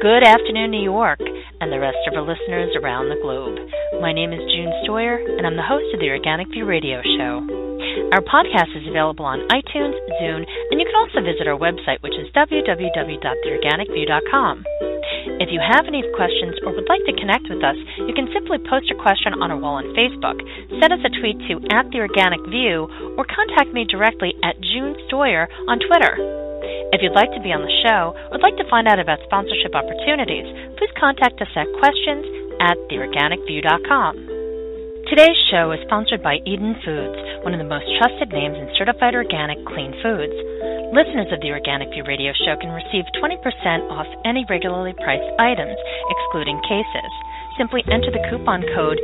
Good afternoon, New York, and the rest of our listeners around the globe. My name is June Stoyer, and I'm the host of the Organic View Radio Show. Our podcast is available on iTunes, Zune, and you can also visit our website, which is www.theorganicview.com. If you have any questions or would like to connect with us, you can simply post your question on our wall on Facebook, send us a tweet to @theorganicview, or contact me directly at June Stoyer on Twitter. If you'd like to be on the show or would like to find out about sponsorship opportunities, please contact us at questions@theorganicview.com. Today's show is sponsored by Eden Foods, one of the most trusted names in certified organic clean foods. Listeners of the Organic View Radio Show can receive 20% off any regularly priced items, excluding cases. Simply enter the coupon code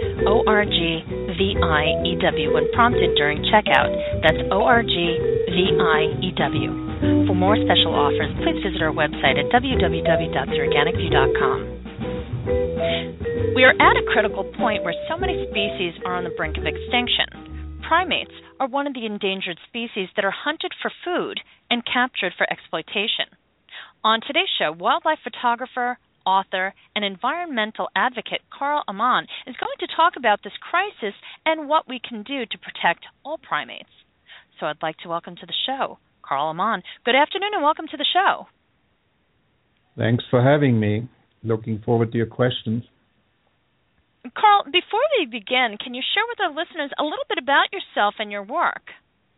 ORGVIEW when prompted during checkout. That's ORGVIEW. For more special offers, please visit our website at www.theorganicview.com. We are at a critical point where so many species are on the brink of extinction. Primates are one of the endangered species that are hunted for food and captured for exploitation. On today's show, wildlife photographer, author, and environmental advocate Carl Amann is going to talk about this crisis and what we can do to protect all primates. So I'd like to welcome to the show Carl Amann. Good afternoon and welcome to the show. Thanks for having me. Looking forward to your questions. Carl, before we begin, can you share with our listeners a little bit about yourself and your work?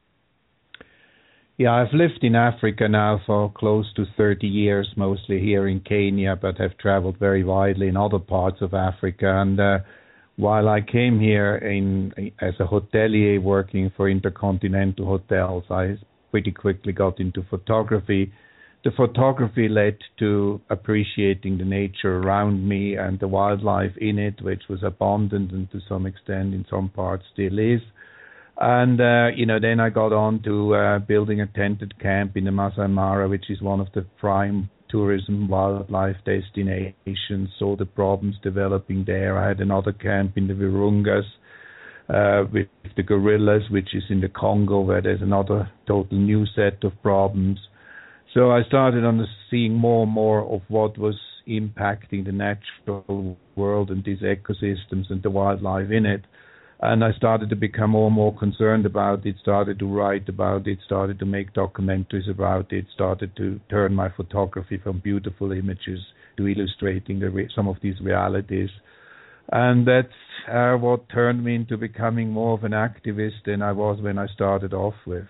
Yeah, I've lived in Africa now for close to 30 years, mostly here in Kenya, but have traveled very widely in other parts of Africa. And while I came here as a hotelier working for Intercontinental Hotels, I pretty quickly got into photography. The photography led to appreciating the nature around me and the wildlife in it, which was abundant and to some extent in some parts still is. And, then I got on to building a tented camp in the Masai Mara, which is one of the prime tourism wildlife destinations, saw the problems developing there. I had another camp in the Virungas with the gorillas, which is in the Congo, where there's another total new set of problems. So I started seeing more and more of what was impacting the natural world and these ecosystems and the wildlife in it. And I started to become more and more concerned about it, started to write about it, started to make documentaries about it, started to turn my photography from beautiful images to illustrating some of these realities. And that's what turned me into becoming more of an activist than I was when I started off with.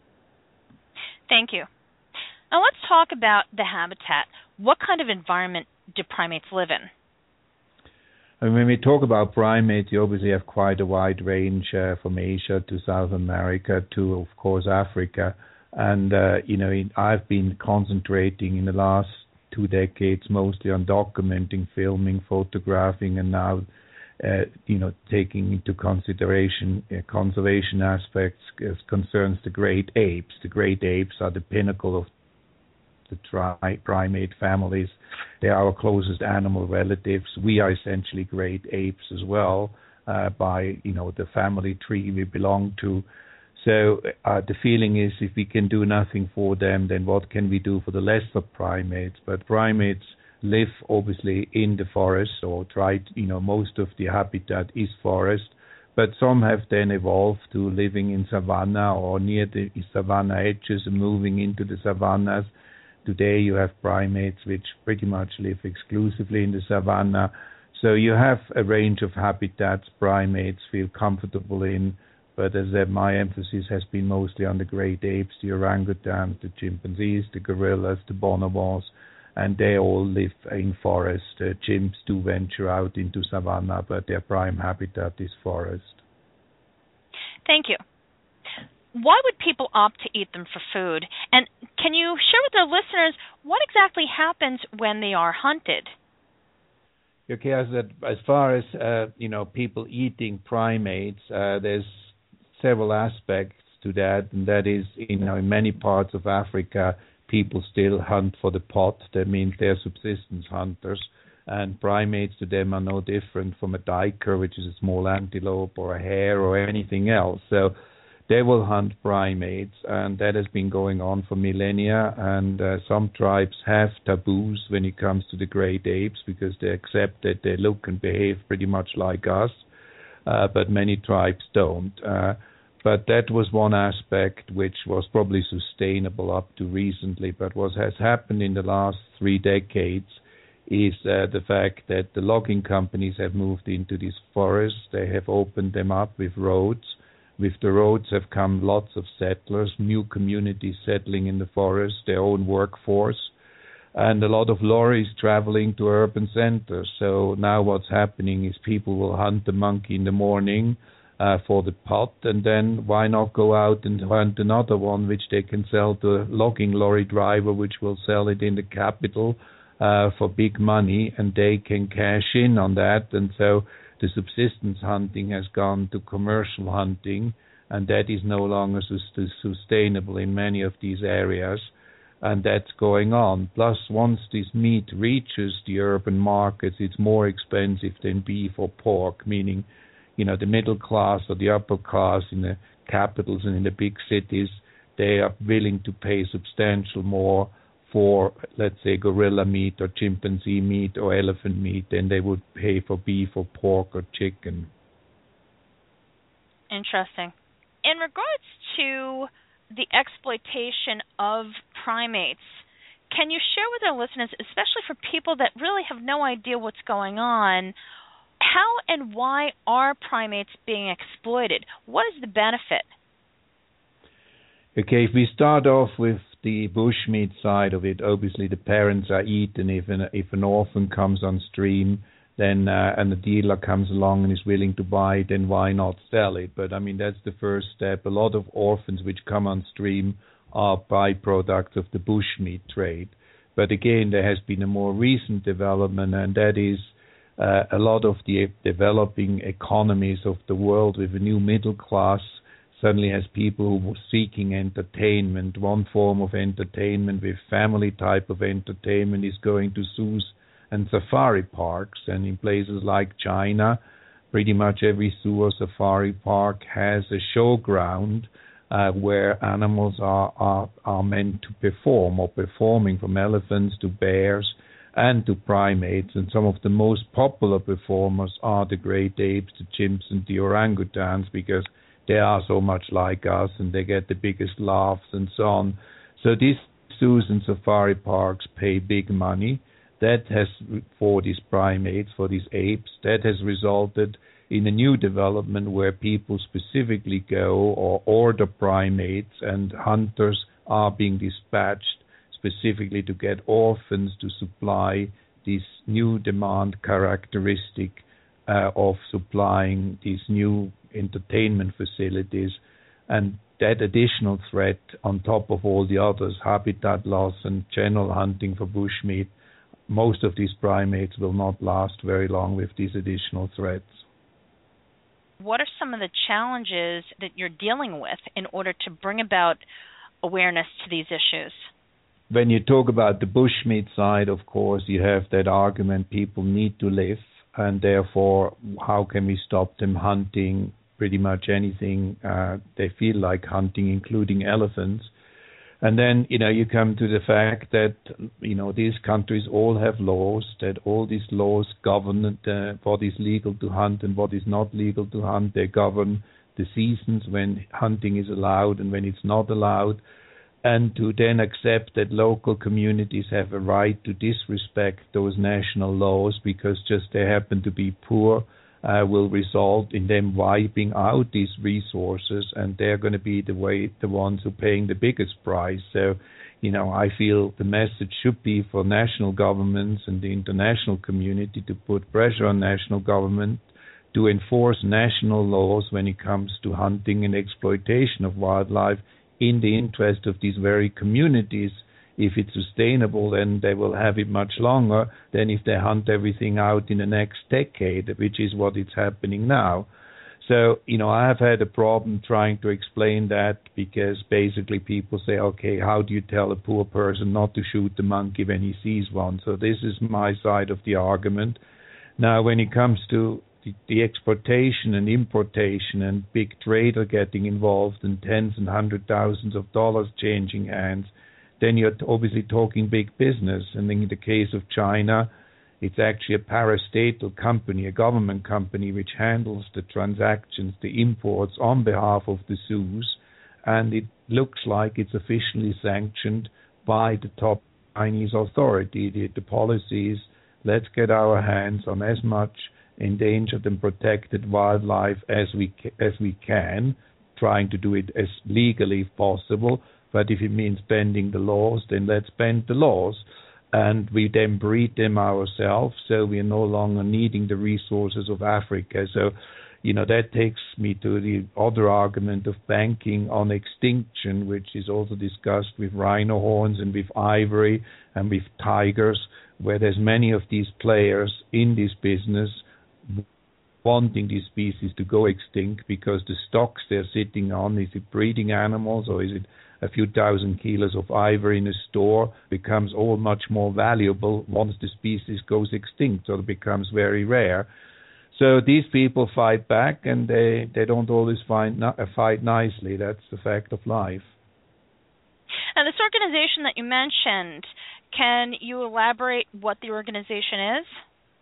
Thank you. Now let's talk about the habitat. What kind of environment do primates live in? And when we talk about primates, you obviously have quite a wide range from Asia to South America to, of course, Africa. And, I've been concentrating in the last 2 decades mostly on documenting, filming, photographing, and now, taking into consideration conservation aspects as concerns the great apes. The great apes are the pinnacle of the primate families. They are our closest animal relatives. We are essentially great apes as well by the family tree we belong to. So the feeling is if we can do nothing for them, then what can we do for the lesser primates? But primates live obviously in the forest or most of the habitat is forest. But some have then evolved to living in savanna or near the savanna edges and moving into the savannas. Today you have primates which pretty much live exclusively in the savanna. So you have a range of habitats primates feel comfortable in. But as I said, my emphasis has been mostly on the great apes, the orangutans, the chimpanzees, the gorillas, the bonobos, and they all live in forest. Chimps do venture out into savanna, but their prime habitat is forest. Thank you. Why would people opt to eat them for food? And can you share with our listeners what exactly happens when they are hunted? Okay, as far as people eating primates, there's several aspects to that, and that is, in many parts of Africa, people still hunt for the pot. That means they're subsistence hunters, and primates to them are no different from a duiker, which is a small antelope, or a hare, or anything else. So they will hunt primates, and that has been going on for millennia. And some tribes have taboos when it comes to the great apes because they accept that they look and behave pretty much like us, but many tribes don't. But that was one aspect which was probably sustainable up to recently. But what has happened in the last 3 decades is the fact that the logging companies have moved into these forests. They have opened them up with roads. With the roads have come lots of settlers, new communities settling in the forest, their own workforce, and a lot of lorries traveling to urban centers. So now what's happening is people will hunt the monkey in the morning for the pot, and then why not go out and hunt another one which they can sell to a logging lorry driver, which will sell it in the capital for big money, and they can cash in on that. And so the subsistence hunting has gone to commercial hunting, and that is no longer sustainable in many of these areas, and that's going on. Plus, once this meat reaches the urban markets, it's more expensive than beef or pork, meaning, the middle class or the upper class in the capitals and in the big cities, they are willing to pay substantial more for, let's say, gorilla meat or chimpanzee meat or elephant meat than they would pay for beef or pork or chicken. Interesting. In regards to the exploitation of primates, can you share with our listeners, especially for people that really have no idea what's going on, how and why are primates being exploited? What is the benefit? Okay, if we start off with the bushmeat side of it, obviously the parents are eaten. If an orphan comes on stream, then and the dealer comes along and is willing to buy it, then why not sell it? But I mean, that's the first step. A lot of orphans which come on stream are byproducts of the bushmeat trade. But again, there has been a more recent development, and that is a lot of the developing economies of the world with a new middle class suddenly has people who were seeking entertainment. One form of entertainment with family type of entertainment is going to zoos and safari parks. And in places like China, pretty much every zoo or safari park has a showground where animals are meant to perform or performing, from elephants to bears and to primates. And some of the most popular performers are the great apes, the chimps and the orangutans, because they are so much like us and they get the biggest laughs and so on. So these zoos and safari parks pay big money. That has, for these primates, for these apes, that has resulted in a new development where people specifically go or order primates, and hunters are being dispatched specifically to get orphans to supply this new demand characteristic of supplying these new entertainment facilities. And that additional threat on top of all the others, habitat loss and general hunting for bushmeat, most of these primates will not last very long with these additional threats. What are some of the challenges that you're dealing with in order to bring about awareness to these issues? When you talk about the bushmeat side, of course, you have that argument people need to live, and therefore, how can we stop them hunting pretty much anything they feel like hunting, including elephants? And then, you come to the fact that, these countries all have laws, that all these laws govern what is legal to hunt and what is not legal to hunt. They govern the seasons when hunting is allowed and when it's not allowed. And to then accept that local communities have a right to disrespect those national laws because just they happen to be poor will result in them wiping out these resources, and they're going to be the ones who are paying the biggest price. So, I feel the message should be for national governments and the international community to put pressure on national government to enforce national laws when it comes to hunting and exploitation of wildlife in the interest of these very communities. If it's sustainable, then they will have it much longer than if they hunt everything out in the next decade, which is what is happening now. So, I have had a problem trying to explain that, because basically people say, okay, how do you tell a poor person not to shoot the monkey when he sees one? So this is my side of the argument. Now, when it comes to the exportation and importation and big trade are getting involved and tens and hundred thousands of dollars changing hands, then you're obviously talking big business. And in the case of China, it's actually a parastatal company, a government company, which handles the transactions, the imports on behalf of the zoos. And it looks like it's officially sanctioned by the top Chinese authority. The policy is, let's get our hands on as much endangered and protected wildlife as we can, trying to do it as legally as possible. But if it means bending the laws, then let's bend the laws. And we then breed them ourselves, so we are no longer needing the resources of Africa. So, that takes me to the other argument of banking on extinction, which is also discussed with rhino horns and with ivory and with tigers, where there's many of these players in this business wanting these species to go extinct because the stocks they're sitting on, is it breeding animals or is it a few thousand kilos of ivory in a store, becomes all much more valuable once the species goes extinct, or it becomes very rare. So these people fight back, and they don't always fight nicely. That's the fact of life. Now, this organization that you mentioned, can you elaborate what the organization is?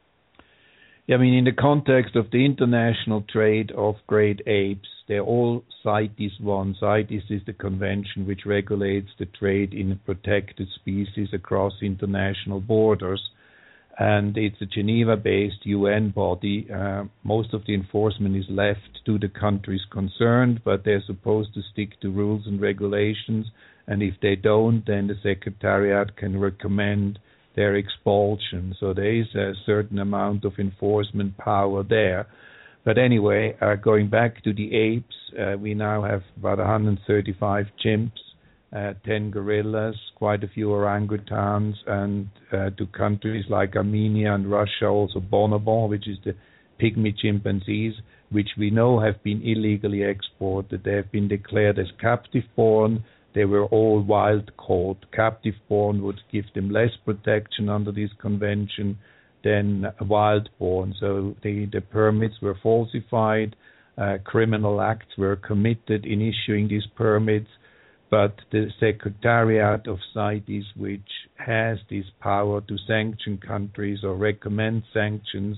Yeah, in the context of the international trade of great apes, they're all CITES 1. CITES is the convention which regulates the trade in protected species across international borders. And it's a Geneva-based UN body. Most of the enforcement is left to the countries concerned, but they're supposed to stick to rules and regulations. And if they don't, then the Secretariat can recommend their expulsion. So there is a certain amount of enforcement power there. But anyway, going back to the apes, we now have about 135 chimps, 10 gorillas, quite a few orangutans, and to countries like Armenia and Russia, also bonobos, which is the pygmy chimpanzees, which we know have been illegally exported. They have been declared as captive-born. They were all wild-caught. Captive-born would give them less protection under this convention than wild-born. So the permits were falsified. Criminal acts were committed in issuing these permits. But the Secretariat of CITES, which has this power to sanction countries or recommend sanctions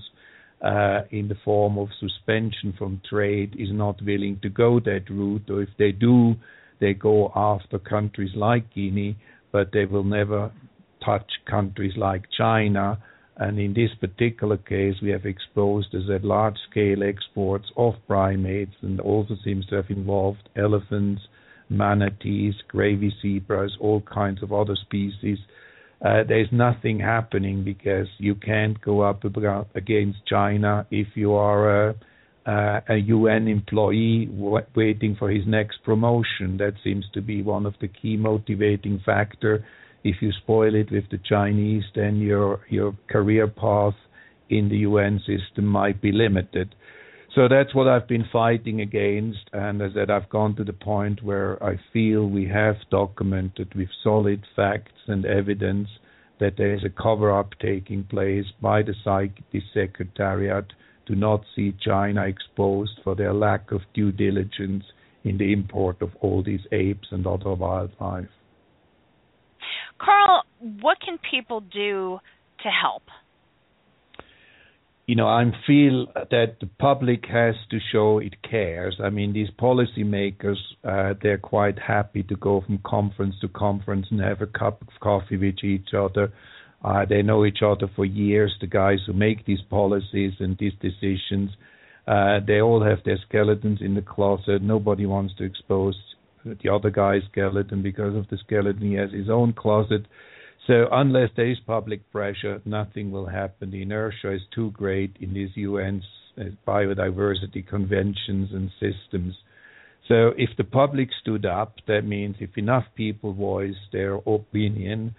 in the form of suspension from trade, is not willing to go that route. Or if they do, they go after countries like Guinea, but they will never touch countries like China. And in this particular case, we have exposed as a large-scale exports of primates, and also seems to have involved elephants, manatees, gravy zebras, all kinds of other species. There's nothing happening because you can't go up against China if you are a UN employee waiting for his next promotion. That seems to be one of the key motivating factors. If you spoil it with the Chinese, then your career path in the UN system might be limited. So that's what I've been fighting against, and as I said, I've gone to the point where I feel we have documented with solid facts and evidence that there is a cover-up taking place by the CITES Secretariat to not see China exposed for their lack of due diligence in the import of all these apes and other wildlife. Carl, what can people do to help? I feel that the public has to show it cares. These policymakers, they're quite happy to go from conference to conference and have a cup of coffee with each other. They know each other for years, the guys who make these policies and these decisions. They all have their skeletons in the closet. Nobody wants to expose the other guy's skeleton because of the skeleton. He has his own closet. So unless there is public pressure, nothing will happen. The inertia is too great in these UN biodiversity conventions and systems. So if the public stood up, that means if enough people voice their opinion,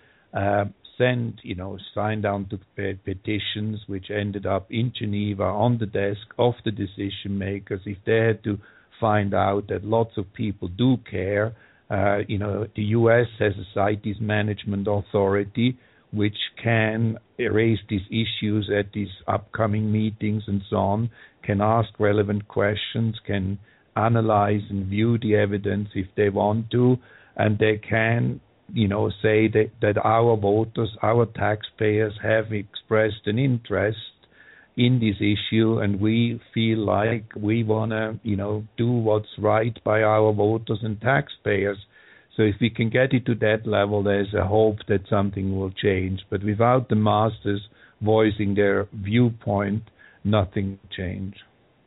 sign down to petitions, which ended up in Geneva on the desk of the decision makers. If they had to find out that lots of people do care, the U.S. has a CITES management authority which can raise these issues at these upcoming meetings and so on, can ask relevant questions, can analyze and view the evidence if they want to, and they can, say that our voters, our taxpayers have expressed an interest in this issue, and we feel like we want to, do what's right by our voters and taxpayers. So if we can get it to that level, there's a hope that something will change. But without the masters voicing their viewpoint, nothing will change.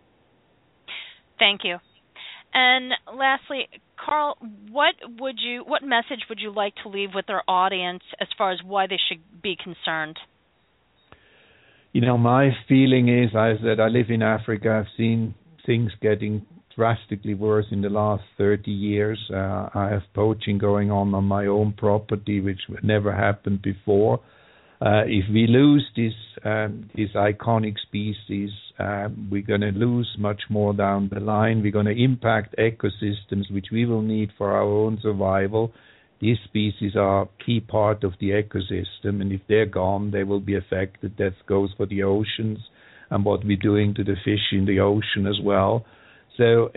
Thank you. And lastly, Carl, what message would you like to leave with our audience as far as why they should be concerned? My feeling is that I live in Africa. I've seen things getting drastically worse in the last 30 years. I have poaching going on my own property, which never happened before. If we lose this iconic species, we're going to lose much more down the line. We're going to impact ecosystems, which we will need for our own survival. These species are a key part of the ecosystem, and if they're gone, they will be affected. That goes for the oceans and what we're doing to the fish in the ocean as well. So,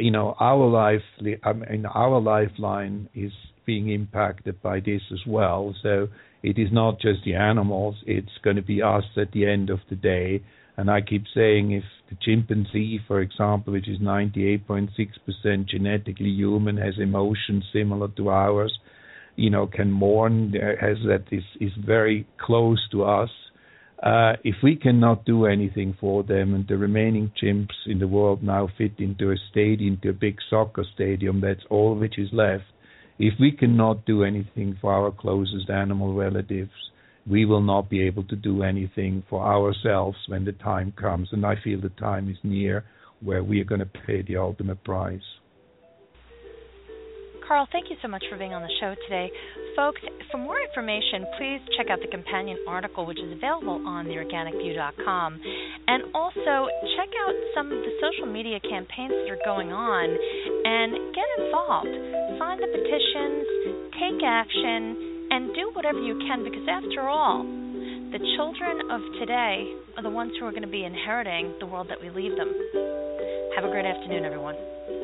our lifeline is being impacted by this as well. So it is not just the animals, it's going to be us at the end of the day. And I keep saying if the chimpanzee, for example, which is 98.6% genetically human, has emotions similar to ours, can mourn, is very close to us. If we cannot do anything for them, and the remaining chimps in the world now fit into a big soccer stadium, that's all which is left. If we cannot do anything for our closest animal relatives, we will not be able to do anything for ourselves when the time comes. And I feel the time is near where we are going to pay the ultimate price. Carl, thank you so much for being on the show today. Folks, for more information, please check out the companion article, which is available on theorganicview.com. And also, check out some of the social media campaigns that are going on and get involved. Sign the petitions, take action, and do whatever you can, because after all, the children of today are the ones who are going to be inheriting the world that we leave them. Have a great afternoon, everyone.